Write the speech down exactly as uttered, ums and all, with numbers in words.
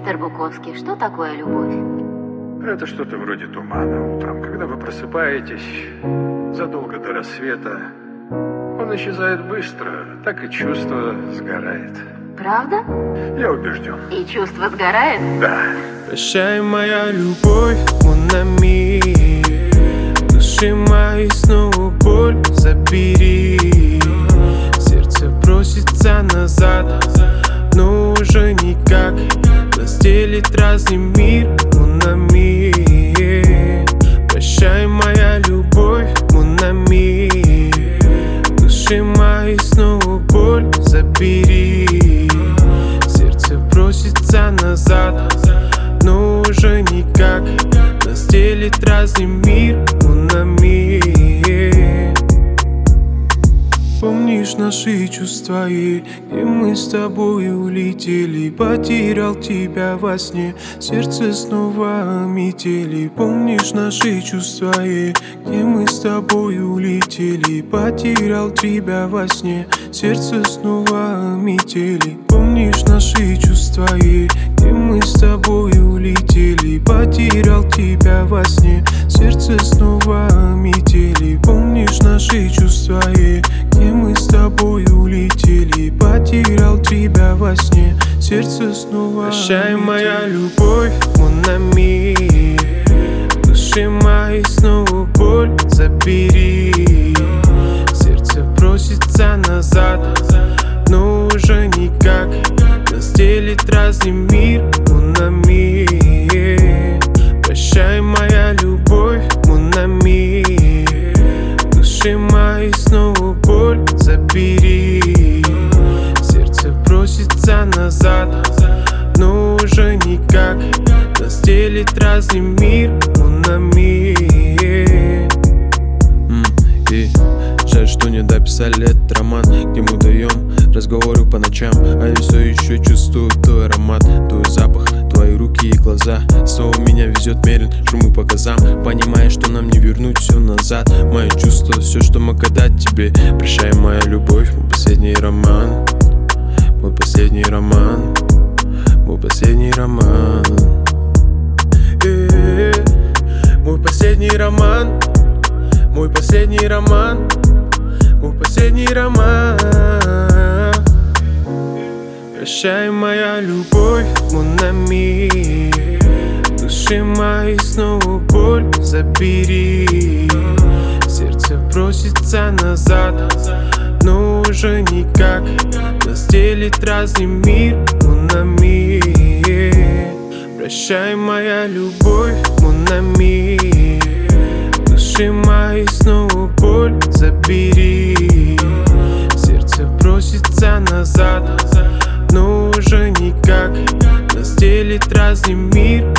Мистер Буковский, что такое любовь? Это что-то вроде тумана утром, когда вы просыпаетесь задолго до рассвета. Он исчезает быстро, так и чувство сгорает. Правда? Я убежден. И чувство сгорает? Да. Прощай, моя любовь, mon ami. Души моей снова боль забери. Сердце просится назад, но уже никак. Разделит разный мир, mon ami. Прощай, моя любовь, mon ami. Души моей снова боль забери. Сердце просится назад, но уже никак. Разделит разный мир, mon ami. Помнишь наши чувства, и где мы с тобой улетели? Потерял тебя во сне, сердце снова метели. Помнишь наши чувства, и где мы с тобой улетели? Потерял тебя во сне, сердце снова метели. Помнишь наши чувства, и где мы с тобой улетели? Потерял тебя во сне, сердце снова метели. Помнишь наши чувства, и где мы с тобой улетели? Потерял тебя во сне, сердце снова. Прощай, моя любовь, mon ami. Души моей снова боль забери. Сердце просится назад, но уже никак. Разделит разный мир, mon ami. Прощай, моя любовь, mon ami. Души моей снова боль забери. Сердце просится назад, но уже никак. Разделит разный мир, mon ami. mm, И жаль, что не дописали этот роман, где мы даем разговоры по ночам. А я все еще чувствую твой аромат, твой запах, твои руки и глаза. Снова меня везет мерен, шуму по газам, понимая, что нам не вернуть все назад. Мои чувства, все, что мог отдать тебе. Прощай, моя любовь, мой последний роман. Мой последний роман. Мой последний роман. Э-э-э. Мой последний роман. Мой последний роман. Мой последний роман. Прощай, моя любовь, mon ami. Души моей снова боль забери. Сердце просится назад, но уже никак. Разделит разный мир, mon ami. Прощай, моя любовь, mon ami. Души моей снова боль забери. Сердце просится назад, но уже никак. Разделит разный мир,